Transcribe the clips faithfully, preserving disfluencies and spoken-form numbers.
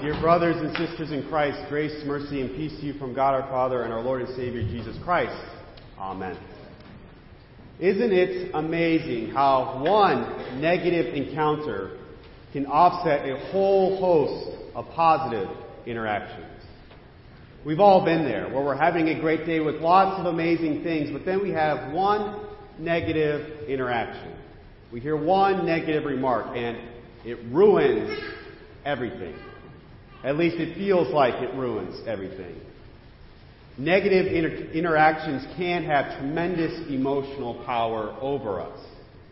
Dear brothers and sisters in Christ, grace, mercy, and peace to you from God our Father and our Lord and Savior Jesus Christ. Amen. Isn't it amazing how one negative encounter can offset a whole host of positive interactions? We've all been there, where we're having a great day with lots of amazing things, but then we have one negative interaction. We hear one negative remark, and it ruins everything. At least it feels like it ruins everything. Negative inter- interactions can have tremendous emotional power over us.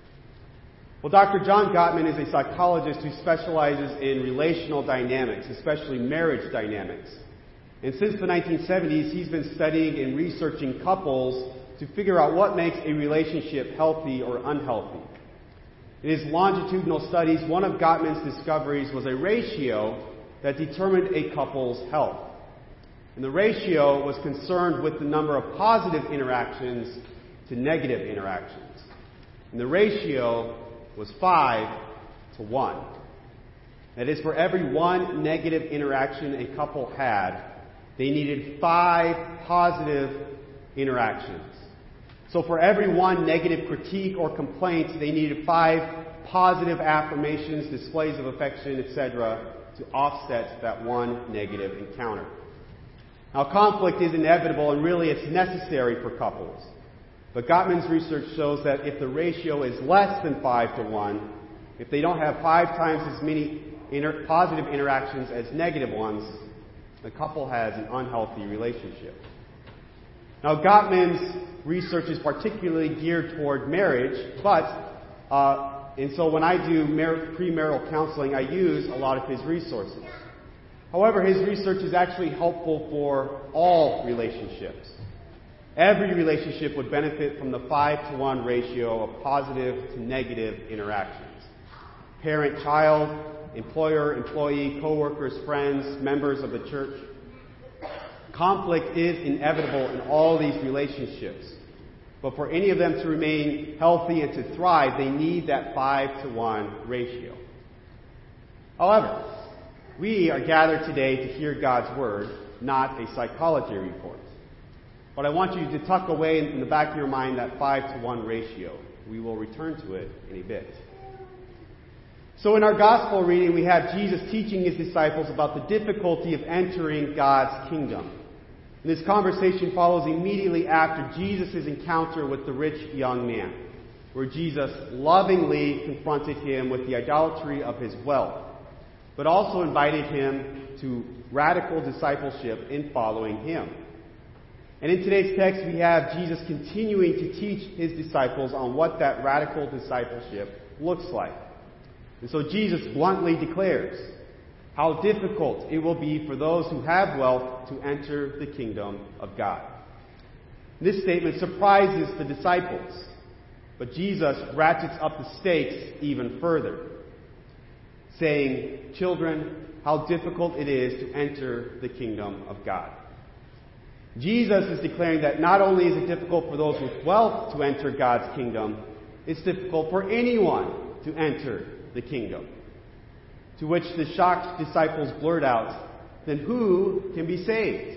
Well, Doctor John Gottman is a psychologist who specializes in relational dynamics, especially marriage dynamics. And since the nineteen seventies, he's been studying and researching couples to figure out what makes a relationship healthy or unhealthy. In his longitudinal studies, one of Gottman's discoveries was a ratio that determined a couple's health. And the ratio was concerned with the number of positive interactions to negative interactions. And the ratio was five to one. That is, for every one negative interaction a couple had, they needed five positive interactions. So for every one negative critique or complaint, they needed five positive affirmations, displays of affection, et cetera, to offset that one negative encounter. Now, conflict is inevitable, and really it's necessary for couples. But Gottman's research shows that if the ratio is less than five to one, if they don't have five times as many inter- positive interactions as negative ones, the couple has an unhealthy relationship. Now, Gottman's research is particularly geared toward marriage, but uh, and so when I do mar- premarital counseling, I use a lot of his resources. However, his research is actually helpful for all relationships. Every relationship would benefit from the five to one ratio of positive to negative interactions. Parent-child, employer-employee, co-workers, friends, members of the church. Conflict is inevitable in all these relationships. But for any of them to remain healthy and to thrive, they need that five to one ratio. However, we are gathered today to hear God's Word, not a psychology report. But I want you to tuck away in the back of your mind that five to one ratio. We will return to it in a bit. So in our Gospel reading, we have Jesus teaching His disciples about the difficulty of entering God's kingdom. And this conversation follows immediately after Jesus' encounter with the rich young man, where Jesus lovingly confronted him with the idolatry of his wealth, but also invited him to radical discipleship in following him. And in today's text, we have Jesus continuing to teach his disciples on what that radical discipleship looks like. And so Jesus bluntly declares how difficult it will be for those who have wealth to enter the kingdom of God. This statement surprises the disciples, but Jesus ratchets up the stakes even further, saying, "Children, how difficult it is to enter the kingdom of God." Jesus is declaring that not only is it difficult for those with wealth to enter God's kingdom, it's difficult for anyone to enter the kingdom. To which the shocked disciples blurt out, "Then who can be saved?"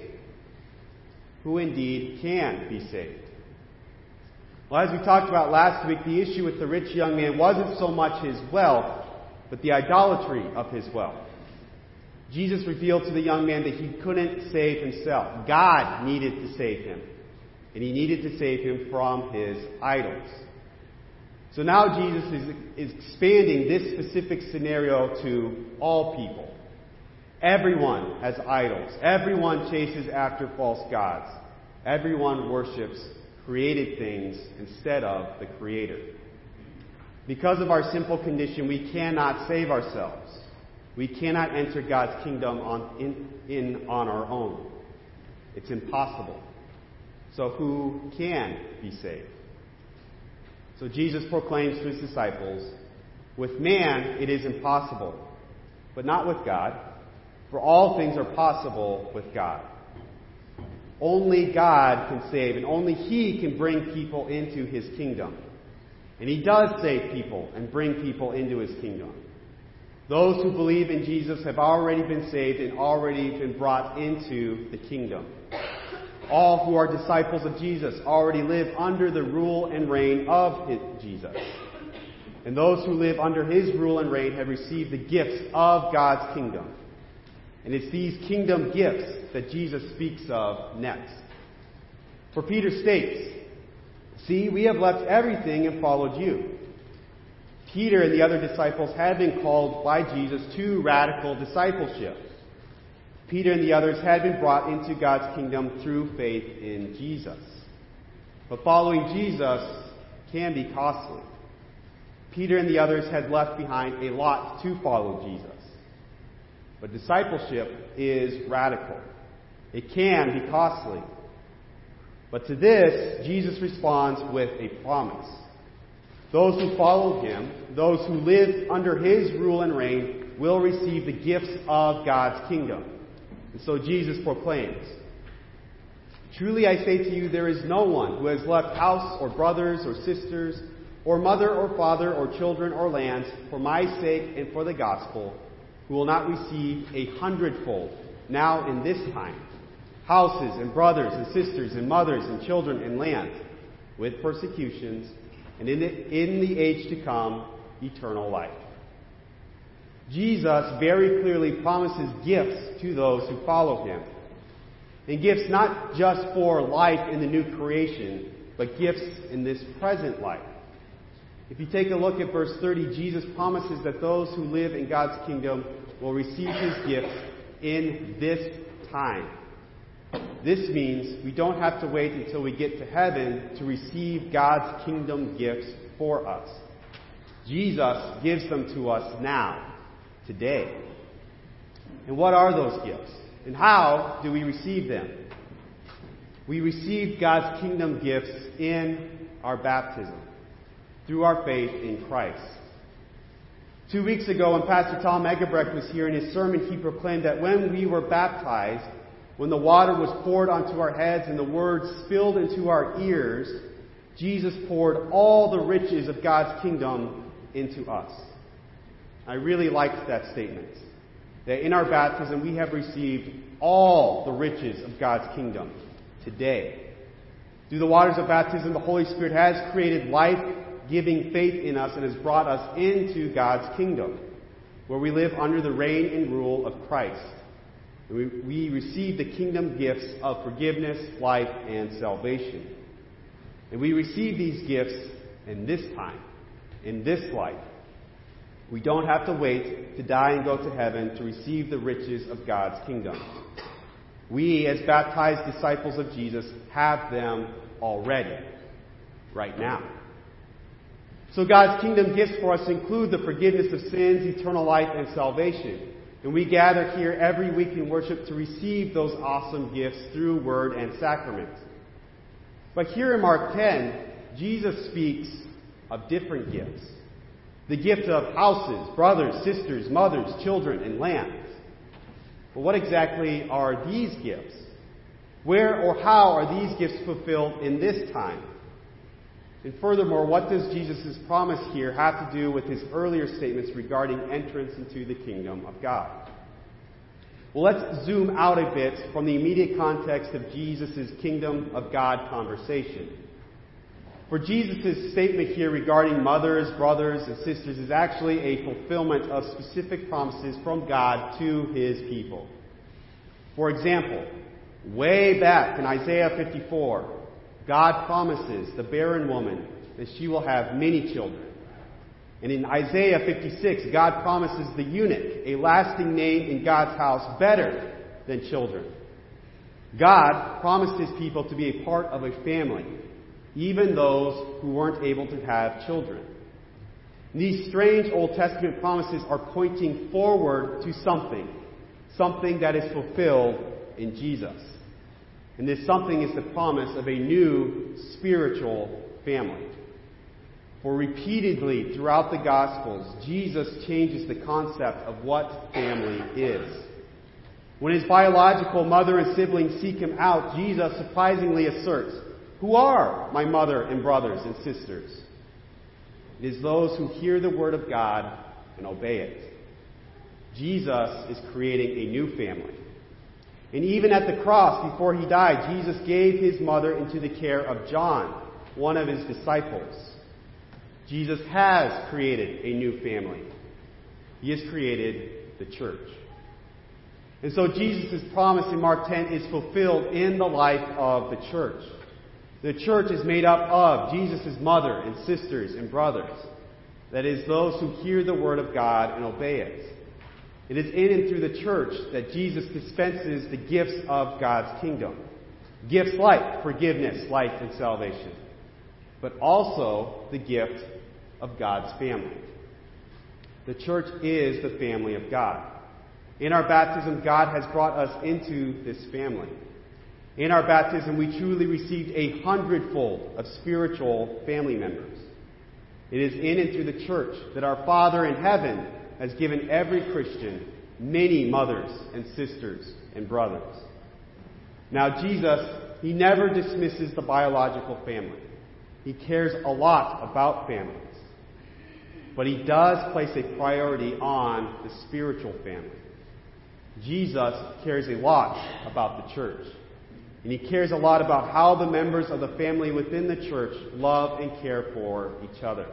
Who indeed can be saved? Well, as we talked about last week, the issue with the rich young man wasn't so much his wealth, but the idolatry of his wealth. Jesus revealed to the young man that he couldn't save himself. God needed to save him, and he needed to save him from his idols. So now Jesus is, is expanding this specific scenario to all people. Everyone has idols. Everyone chases after false gods. Everyone worships created things instead of the Creator. Because of our simple condition, we cannot save ourselves. We cannot enter God's kingdom on, in, in on our own. It's impossible. So who can be saved? So Jesus proclaims to his disciples, "With man it is impossible, but not with God, for all things are possible with God." Only God can save, and only He can bring people into His kingdom. And He does save people and bring people into His kingdom. Those who believe in Jesus have already been saved and already been brought into the kingdom. All who are disciples of Jesus already live under the rule and reign of Jesus. And those who live under his rule and reign have received the gifts of God's kingdom. And it's these kingdom gifts that Jesus speaks of next. For Peter states, "See, we have left everything and followed you." Peter and the other disciples had been called by Jesus to radical discipleship. Peter and the others had been brought into God's kingdom through faith in Jesus. But following Jesus can be costly. Peter and the others had left behind a lot to follow Jesus. But discipleship is radical. It can be costly. But to this, Jesus responds with a promise. Those who follow him, those who live under his rule and reign, will receive the gifts of God's kingdom. And so Jesus proclaims, "Truly I say to you, there is no one who has left house or brothers or sisters or mother or father or children or lands for my sake and for the gospel, who will not receive a hundredfold now in this time, houses and brothers and sisters and mothers and children and lands, with persecutions, and in the, in the age to come, eternal life." Jesus very clearly promises gifts to those who follow him. And gifts not just for life in the new creation, but gifts in this present life. If you take a look at verse thirty, Jesus promises that those who live in God's kingdom will receive his gifts in this time. This means we don't have to wait until we get to heaven to receive God's kingdom gifts for us. Jesus gives them to us now, today. And what are those gifts? And how do we receive them? We receive God's kingdom gifts in our baptism, through our faith in Christ. Two weeks ago, when Pastor Tom Egebrecht was here in his sermon, he proclaimed that when we were baptized, when the water was poured onto our heads and the word spilled into our ears, Jesus poured all the riches of God's kingdom into us. I really liked that statement. That in our baptism we have received all the riches of God's kingdom today. Through the waters of baptism, the Holy Spirit has created life-giving faith in us and has brought us into God's kingdom, where we live under the reign and rule of Christ. And we, we receive the kingdom gifts of forgiveness, life, and salvation. And we receive these gifts in this time, in this life. We don't have to wait to die and go to heaven to receive the riches of God's kingdom. We, as baptized disciples of Jesus, have them already, right now. So God's kingdom gifts for us include the forgiveness of sins, eternal life, and salvation. And we gather here every week in worship to receive those awesome gifts through word and sacrament. But here in Mark ten, Jesus speaks of different gifts. The gift of houses, brothers, sisters, mothers, children, and lands. But what exactly are these gifts? Where or how are these gifts fulfilled in this time? And furthermore, what does Jesus' promise here have to do with his earlier statements regarding entrance into the kingdom of God? Well, let's zoom out a bit from the immediate context of Jesus' kingdom of God conversation. For Jesus' statement here regarding mothers, brothers, and sisters is actually a fulfillment of specific promises from God to his people. For example, way back in Isaiah fifty-four, God promises the barren woman that she will have many children. And in Isaiah fifty-six, God promises the eunuch a lasting name in God's house better than children. God promised his people to be a part of a family, even those who weren't able to have children. And these strange Old Testament promises are pointing forward to something, something that is fulfilled in Jesus. And this something is the promise of a new spiritual family. For repeatedly throughout the Gospels, Jesus changes the concept of what family is. When his biological mother and siblings seek him out, Jesus surprisingly asserts, "Who are my mother and brothers and sisters?" It is those who hear the word of God and obey it. Jesus is creating a new family. And even at the cross, before he died, Jesus gave his mother into the care of John, one of his disciples. Jesus has created a new family. He has created the church. And so Jesus' promise in Mark ten is fulfilled in the life of the church. The church is made up of Jesus' mother and sisters and brothers. That is, those who hear the word of God and obey it. It is in and through the church that Jesus dispenses the gifts of God's kingdom. Gifts like forgiveness, life, and salvation. But also the gift of God's family. The church is the family of God. In our baptism, God has brought us into this family. In our baptism, we truly received a hundredfold of spiritual family members. It is in and through the church that our Father in heaven has given every Christian many mothers and sisters and brothers. Now, Jesus, he never dismisses the biological family. He cares a lot about families. But he does place a priority on the spiritual family. Jesus cares a lot about the church. And he cares a lot about how the members of the family within the church love and care for each other.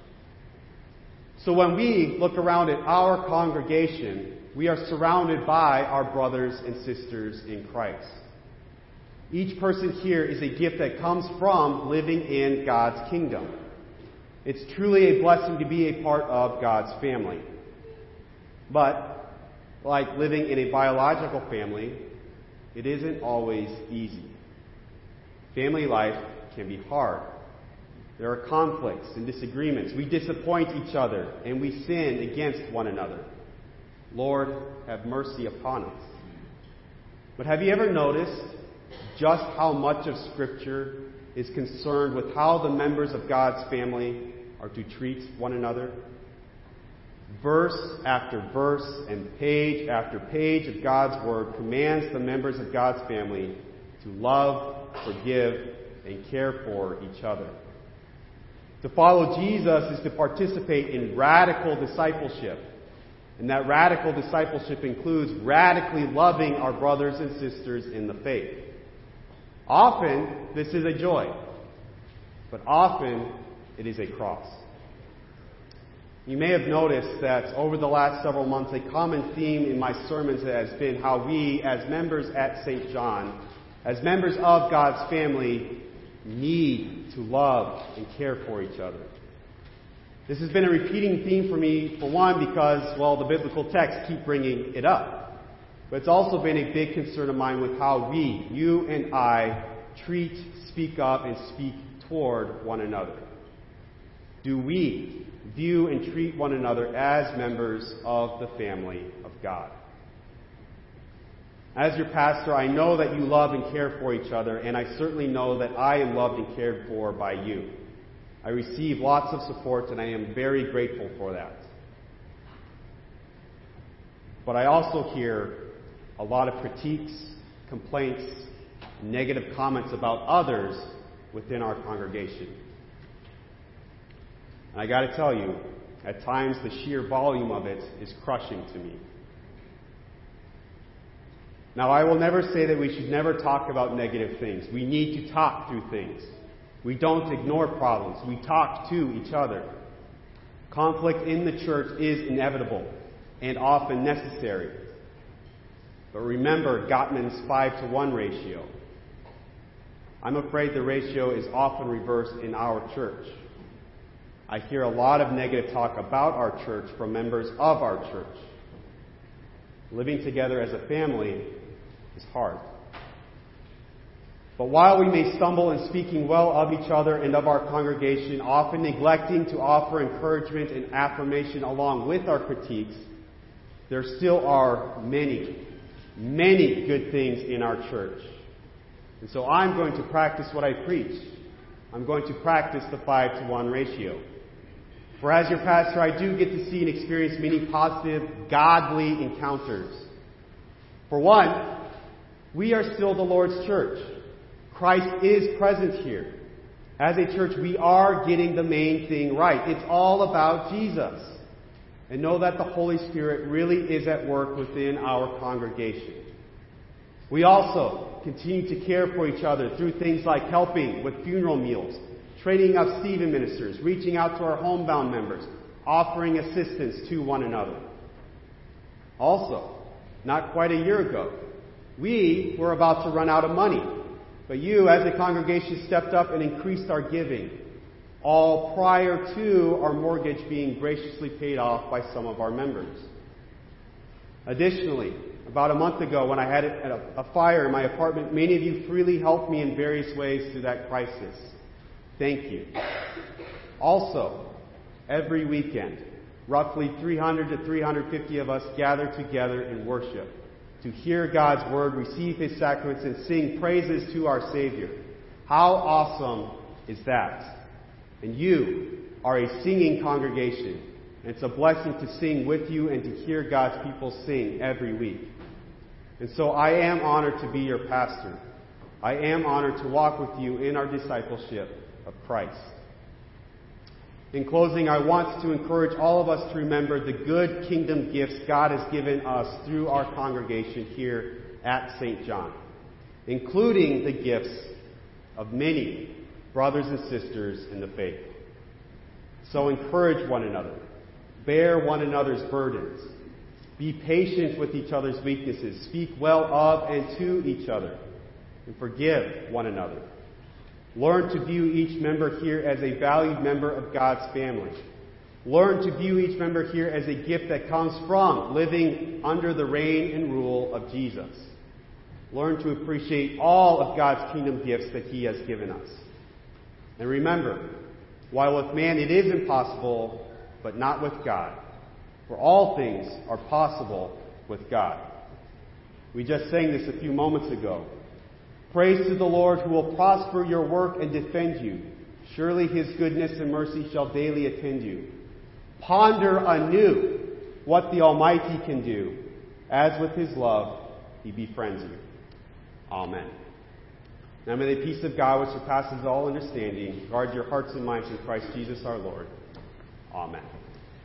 So when we look around at our congregation, we are surrounded by our brothers and sisters in Christ. Each person here is a gift that comes from living in God's kingdom. It's truly a blessing to be a part of God's family. But, like living in a biological family, it isn't always easy. Family life can be hard. There are conflicts and disagreements. We disappoint each other and we sin against one another. Lord, have mercy upon us. But have you ever noticed just how much of Scripture is concerned with how the members of God's family are to treat one another? Verse after verse and page after page of God's Word commands the members of God's family to love, forgive, and care for each other. To follow Jesus is to participate in radical discipleship. And that radical discipleship includes radically loving our brothers and sisters in the faith. Often, this is a joy. But often, it is a cross. You may have noticed that over the last several months, a common theme in my sermons has been how we, as members at Saint John, as members of God's family, need to love and care for each other. This has been a repeating theme for me, for one, because, well, the biblical texts keep bringing it up. But it's also been a big concern of mine with how we, you and I, treat, speak up, and speak toward one another. Do we view and treat one another as members of the family of God? As your pastor, I know that you love and care for each other, and I certainly know that I am loved and cared for by you. I receive lots of support, and I am very grateful for that. But I also hear a lot of critiques, complaints, negative comments about others within our congregation. And I got to tell you, at times the sheer volume of it is crushing to me. Now, I will never say that we should never talk about negative things. We need to talk through things. We don't ignore problems. We talk to each other. Conflict in the church is inevitable and often necessary. But remember Gottman's five to one ratio. I'm afraid the ratio is often reversed in our church. I hear a lot of negative talk about our church from members of our church. Living together as a family is hard. But while we may stumble in speaking well of each other and of our congregation, often neglecting to offer encouragement and affirmation along with our critiques, there still are many, many good things in our church. And so I'm going to practice what I preach. I'm going to practice the five to one ratio. For as your pastor, I do get to see and experience many positive, godly encounters. For one, we are still the Lord's church. Christ is present here. As a church, we are getting the main thing right. It's all about Jesus. and know that the Holy Spirit really is at work within our congregation. We also continue to care for each other through things like helping with funeral meals, training up Stephen ministers, reaching out to our homebound members, offering assistance to one another. Also, not quite a year ago, we were about to run out of money, but you as a congregation stepped up and increased our giving, all prior to our mortgage being graciously paid off by some of our members. Additionally, about a month ago when I had a, a fire in my apartment, many of you freely helped me in various ways through that crisis. Thank you. Also, every weekend, roughly three hundred to three hundred fifty of us gather together in worship to hear God's Word, receive His sacraments, and sing praises to our Savior. How awesome is that? And you are a singing congregation. And it's a blessing to sing with you and to hear God's people sing every week. And so I am honored to be your pastor. I am honored to walk with you in our discipleship of Christ. In closing, I want to encourage all of us to remember the good kingdom gifts God has given us through our congregation here at Saint John, including the gifts of many brothers and sisters in the faith. So encourage one another. Bear one another's burdens. Be patient with each other's weaknesses. Speak well of and to each other. And forgive one another. Learn to view each member here as a valued member of God's family. Learn to view each member here as a gift that comes from living under the reign and rule of Jesus. Learn to appreciate all of God's kingdom gifts that He has given us. And remember, while with man it is impossible, but not with God. For all things are possible with God. We just sang this a few moments ago. Praise to the Lord who will prosper your work and defend you. Surely His goodness and mercy shall daily attend you. Ponder anew what the Almighty can do, as with His love He befriends you. Amen. Now may the peace of God, which surpasses all understanding, guard your hearts and minds in Christ Jesus our Lord. Amen.